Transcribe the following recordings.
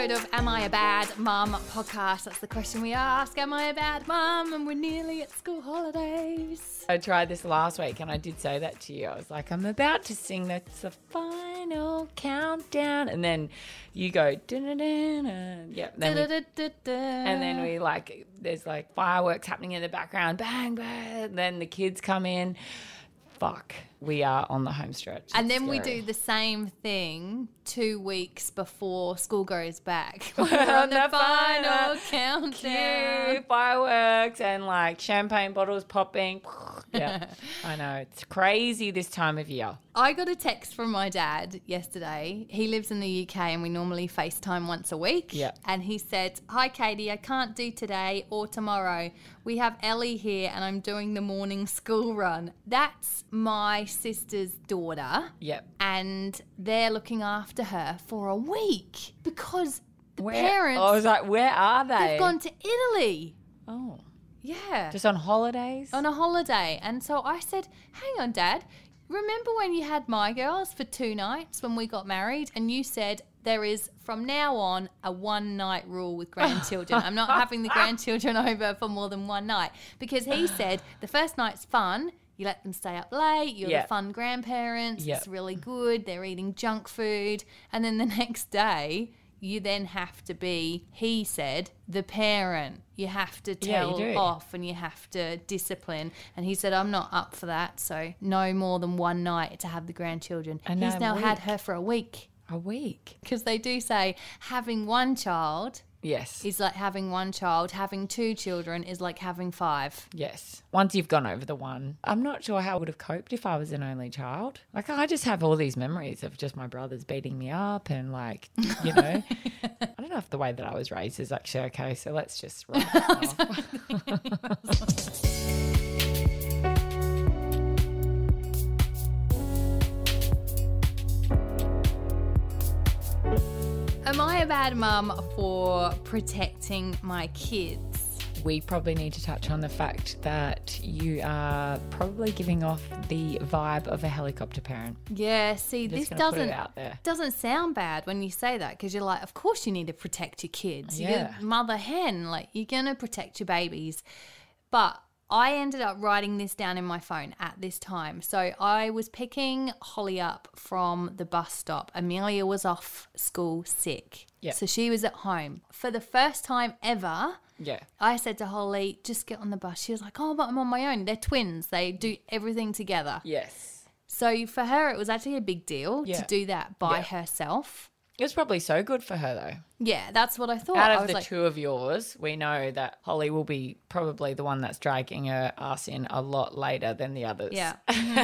episode of Am I a Bad Mum podcast. That's the question we ask. Am I a bad mum? And we're nearly at school holidays. I tried this last week and I did say that to you. I was like, I'm about to sing that's the final countdown. And then you go, da-da-da-da. Yep. And then we there's like fireworks happening in the background. Bang, bang. Then the kids come in. Fuck. We are on the home stretch. And then we do the same thing 2 weeks before school goes back. We're on the final countdown. Cute fireworks and like champagne bottles popping. Yeah, I know. It's crazy this time of year. I got a text from my dad yesterday. He lives in the UK and we normally FaceTime once a week. Yeah. And he said, "Hi, Katie, I can't do today or tomorrow. We have Ellie here and I'm doing the morning school run." That's my sister's daughter. Yep. And they're looking after her for a week because the Where? parents, I was like, where are they? they've gone to Italy. Oh. Yeah. Just on holidays? On a holiday. And so I said, "Hang on, Dad. Remember when you had my girls for 2 nights when we got married and you said there is from now on a 1-night rule with grandchildren. I'm not having the grandchildren over for more than 1 night." Because he said the first night's fun. You let them stay up late. You're the fun grandparents. Yep. It's really good. They're eating junk food. And then the next day, you then have to be, he said, the parent. You have to tell off and you have to discipline. And he said, "I'm not up for that. So no more than 1 night to have the grandchildren." And he's now had week. her for a week. A week? Because they do say having 1 child Yes. is like having 1 child. Having 2 children is like having 5. Yes. Once you've gone over the 1, I'm not sure how I would have coped if I was an only child. Like, I just have all these memories of just my brothers beating me up and like, you know. I don't know if the way that I was raised is actually okay, so let's just write that off. Am I a bad mum for protecting my kids? We probably need to touch on the fact that you are probably giving off the vibe of a helicopter parent. Yeah, see, Just this gonna put it doesn't out there. doesn't sound bad when you say that because you're like, of course you need to protect your kids. You're Yeah. a mother hen, like you're going to protect your babies. But I ended up writing this down in my phone at this time. So I was picking Holly up from the bus stop. Amelia was off school sick. Yep. So she was at home. For the first time ever, Yeah. I said to Holly, "Just get on the bus." She was like, "Oh, but I'm on my own." They're twins. They do everything together. Yes. So for her, it was actually a big deal to do that by herself. It was probably so good for her though. Yeah, that's what I thought. Out I of was the like, 2 of yours, we know that Holly will be probably the one that's dragging her ass in a lot later than the others. yeah.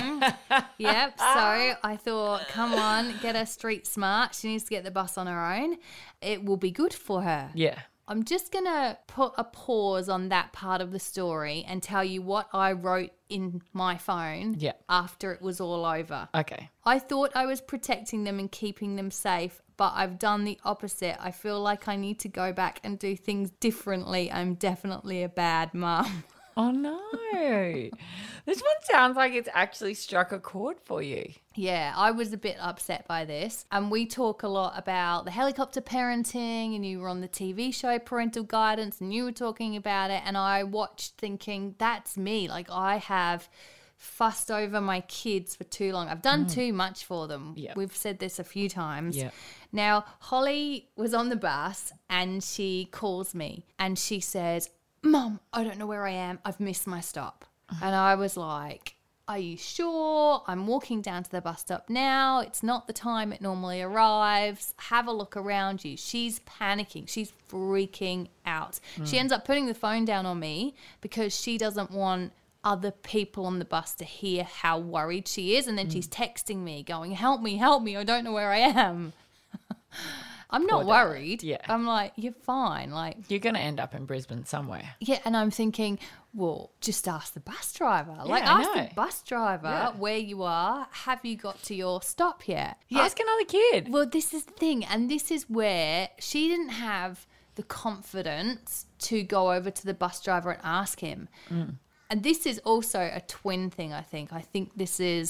Yep. So I thought, come on, get her street smart. She needs to get the bus on her own. It will be good for her. Yeah. I'm just going to put a pause on that part of the story and tell you what I wrote in my phone after it was all over. Okay. I thought I was protecting them and keeping them safe, but I've done the opposite. I feel like I need to go back and do things differently. I'm definitely a bad mum. Oh no. This one sounds like it's actually struck a chord for you. Yeah, I was a bit upset by this. And we talk a lot about the helicopter parenting, and you were on the TV show Parental Guidance and you were talking about it. And I watched thinking, that's me. Like, I have fussed over my kids for too long. I've done too much for them. Yeah. We've said this a few times. Yeah. Now, Holly was on the bus and she calls me and she says, "Mum, I don't know where I am. I've missed my stop." And I was like, "Are you sure? I'm walking down to the bus stop now. It's not the time it normally arrives. Have a look around you." She's panicking. She's freaking out. She ends up putting the phone down on me because she doesn't want other people on the bus to hear how worried she is. And then she's texting me going, help me, I don't know where I am." I'm not worried. Yeah. I'm like, you're fine. Like, You're going to end up in Brisbane somewhere. yeah, and I'm thinking, well, just ask the bus driver. Like, I ask know. the bus driver where you are. Have you got to your stop yet? Yeah. Ask another kid. Well, this is the thing, and this is where she didn't have the confidence to go over to the bus driver and ask him. And this is also a twin thing, I think. I think this is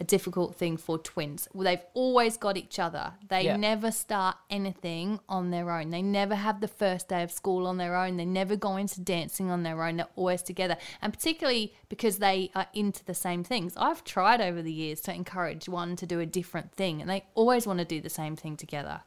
a difficult thing for twins. Well, they've always got each other. They never start anything on their own. They never have the first day of school on their own. They never go into dancing on their own. They're always together. And particularly because they are into the same things. I've tried over the years to encourage one to do a different thing, and they always want to do the same thing together.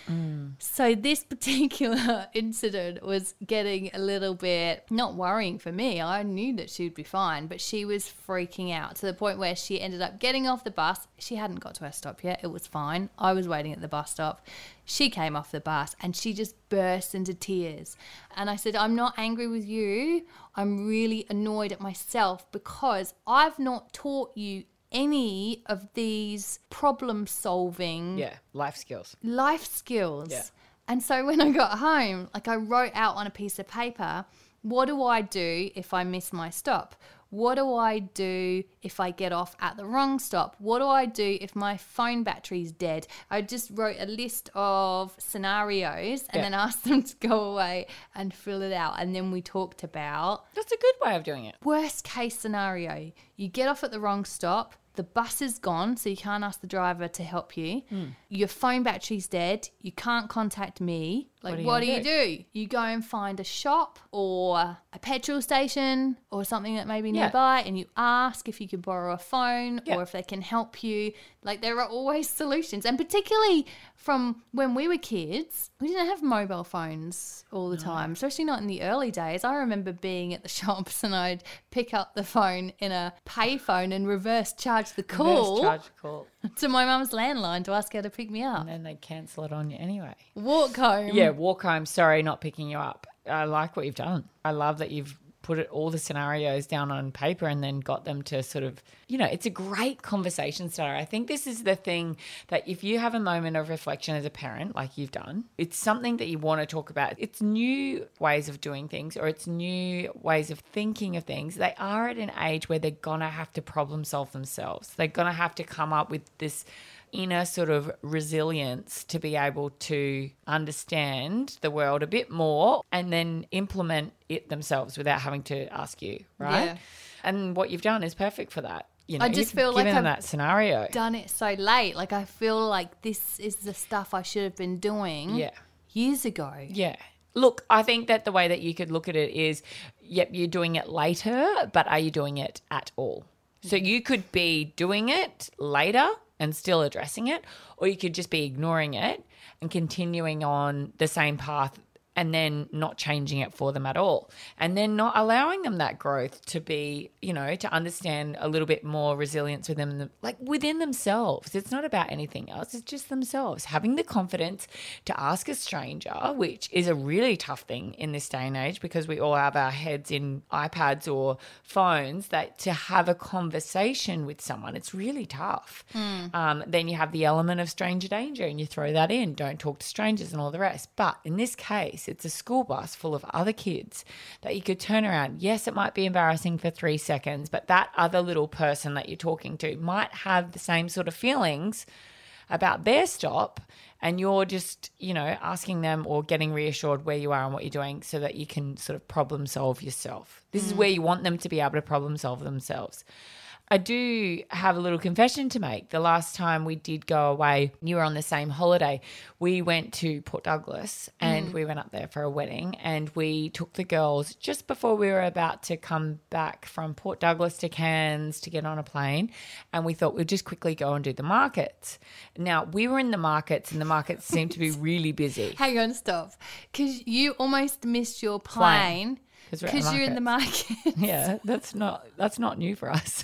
So this particular incident was getting a little bit, not worrying for me. I knew that she'd be fine, but she was freaking out to the point where she ended up getting off the bus. She hadn't got to her stop yet. It was fine. I was waiting at the bus stop. She came off the bus and she just burst into tears. And I said, I'm not angry with you. I'm really annoyed at myself because I've not taught you any of these problem solving life skills. Yeah. And so when I got home, like I wrote out on a piece of paper, what do I do if I miss my stop? What do I do if I get off at the wrong stop? What do I do if my phone battery's dead? I just wrote a list of scenarios and then asked them to go away and fill it out. And then we talked about... That's a good way of doing it. Worst case scenario, you get off at the wrong stop, the bus is gone, so you can't ask the driver to help you. Your phone battery's dead. You can't contact me. Like, what do you do? You go and find a shop or a petrol station or something that may be nearby and you ask if you can borrow a phone or if they can help you. Like, there are always solutions. And particularly from when we were kids, we didn't have mobile phones all the time, especially not in the early days. I remember being at the shops and I'd pick up the phone in a payphone and reverse charge the call to my mum's landline to ask her to pick me up. And then they cancel it on you anyway. Walk home. Yeah, walk home. Sorry, not picking you up. I like what you've done. I love that you've put all the scenarios down on paper and then got them to sort of, it's a great conversation starter. I think this is the thing that if you have a moment of reflection as a parent, like you've done, it's something that you want to talk about. It's new ways of doing things or it's new ways of thinking of things. They are at an age where they're going to have to problem solve themselves. They're going to have to come up with this inner sort of resilience to be able to understand the world a bit more and then implement it themselves without having to ask you, right? Yeah. And what you've done is perfect for that. I just feel like I've that scenario. Done it so late. Like I feel like this is the stuff I should have been doing years ago. Yeah. Look, I think that the way that you could look at it is, you're doing it later, but are you doing it at all? So you could be doing it later and still addressing it, or you could just be ignoring it and continuing on the same path and then not changing it for them at all, and then not allowing them that growth to be, to understand a little bit more resilience within themselves. It's not about anything else. It's just themselves having the confidence to ask a stranger, which is a really tough thing in this day and age because we all have our heads in iPads or phones, that to have a conversation with someone, it's really tough. Then you have the element of stranger danger and you throw that in. Don't talk to strangers and all the rest. But in this case, it's a school bus full of other kids that you could turn around. Yes, it might be embarrassing for 3 seconds, but that other little person that you're talking to might have the same sort of feelings about their stop, and you're just, asking them or getting reassured where you are and what you're doing so that you can sort of problem solve yourself. This is where you want them to be able to problem solve themselves. I do have a little confession to make. The last time we did go away, you were on the same holiday, we went to Port Douglas and we went up there for a wedding, and we took the girls just before we were about to come back from Port Douglas to Cairns to get on a plane, and we thought we'd just quickly go and do the markets. Now, we were in the markets and the markets seemed to be really busy. Hang on, stop. Because you almost missed your plane. Because you're in the market. Yeah, that's not new for us.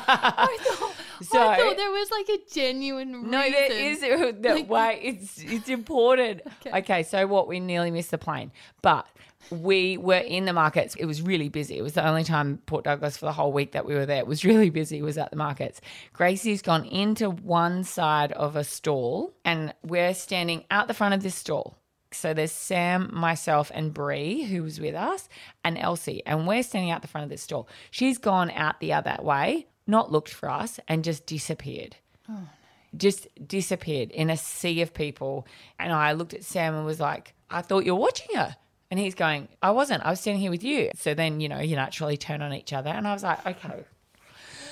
I thought there was like a genuine reason. No, there is that way. It's important. Okay, so what? We nearly missed the plane, but we were in the markets. It was really busy. It was the only time Port Douglas for the whole week that we were there. It was really busy. Was at the markets. Gracie's gone into one side of a stall, and we're standing out the front of this stall. So there's Sam, myself, and Bree, who was with us, and Elsie. And we're standing out the front of this stall. She's gone out the other way, not looked for us, and just disappeared. Oh, no. Just disappeared in a sea of people. And I looked at Sam and was like, I thought you were watching her. And he's going, I wasn't. I was standing here with you. So then, you naturally turn on each other. And I was like, okay,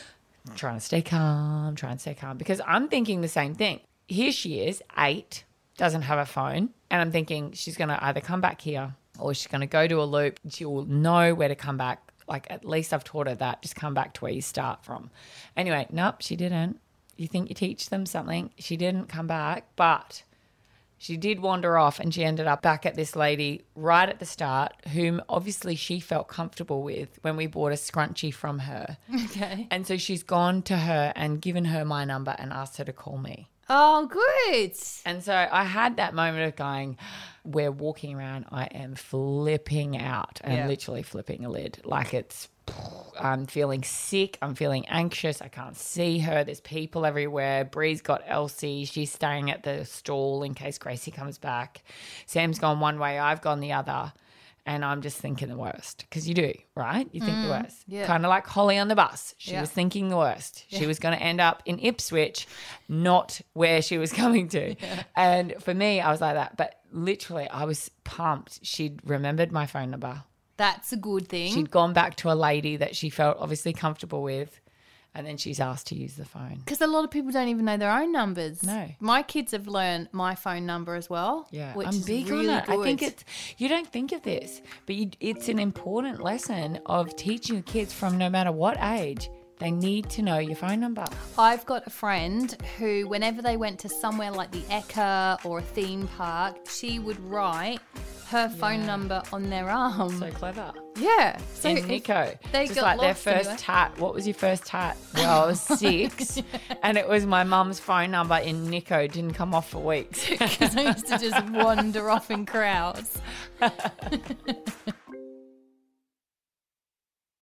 trying to stay calm, because I'm thinking the same thing. Here she is, 8, doesn't have a phone, and I'm thinking she's going to either come back here or she's going to go to a loop. She will know where to come back. Like, at least I've taught her that. Just come back to where you start from. Anyway, nope, she didn't. You think you teach them something. She didn't come back, but she did wander off, and she ended up back at this lady right at the start, whom obviously she felt comfortable with when we bought a scrunchie from her. Okay. And so she's gone to her and given her my number and asked her to call me. Oh, good. And so I had that moment of going, we're walking around, I am flipping out and literally flipping a lid. Like, I'm feeling sick. I'm feeling anxious. I can't see her. There's people everywhere. Bree's got Elsie. She's staying at the stall in case Gracie comes back. Sam's gone one way. I've gone the other. And I'm just thinking the worst, because you do, right? You think the worst. Yeah. Kind of like Holly on the bus. She was thinking the worst. She was going to end up in Ipswich, not where she was coming to. Yeah. And for me, I was like that. But literally, I was pumped. She'd remembered my phone number. That's a good thing. She'd gone back to a lady that she felt obviously comfortable with, and then she's asked to use the phone. Because a lot of people don't even know their own numbers. No. My kids have learned my phone number as well. Yeah, which I'm is big really on that. good. I think you don't think of this, but it's an important lesson of teaching kids from no matter what age. They need to know your phone number. I've got a friend who, whenever they went to somewhere like the Ekka or a theme park, she would write her phone number on their arm. So clever. Yeah. So in Nico. They just got like their lost first anyway. tat. What was your first tat? Well, I was 6 and it was my mum's phone number in Nico. Didn't come off for weeks. Because I used to just wander off in crowds.